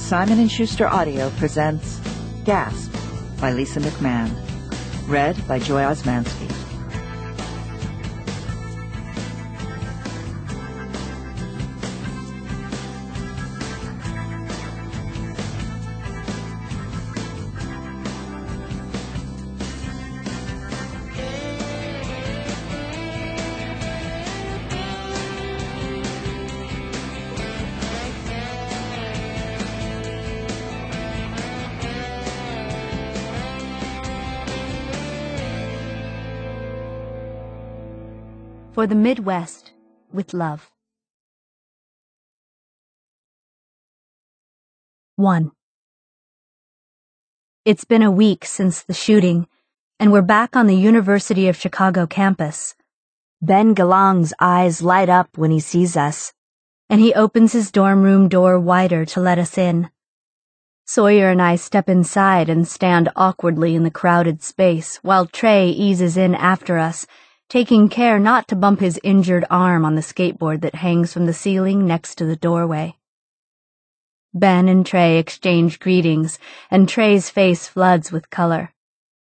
Simon & Schuster Audio presents Gasp by Lisa McMahon. Read by Joy Osmansky. For the Midwest, with love. 1. It's been a week since the shooting, and we're back on the University of Chicago campus. Ben Galong's eyes light up when he sees us, and he opens his dorm room door wider to let us in. Sawyer and I step inside and stand awkwardly in the crowded space while Trey eases in after us, taking care not to bump his injured arm on the skateboard that hangs from the ceiling next to the doorway. Ben and Trey exchange greetings, and Trey's face floods with color.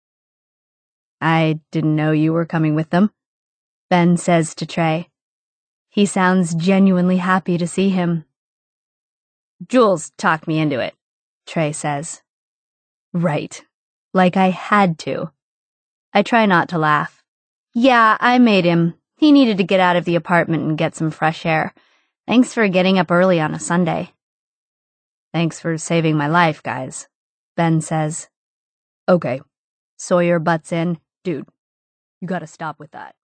"I didn't know you were coming with them," Ben says to Trey. He sounds genuinely happy to see him. "Jules talked me into it," Trey says. Right. Like I had to. I try not to laugh. "Yeah, I made him. He needed to get out of the apartment and get some fresh air. Thanks for getting up early on a Sunday." "Thanks for saving my life, guys," Ben says. "Okay." Sawyer butts in. "Dude, you gotta stop with that."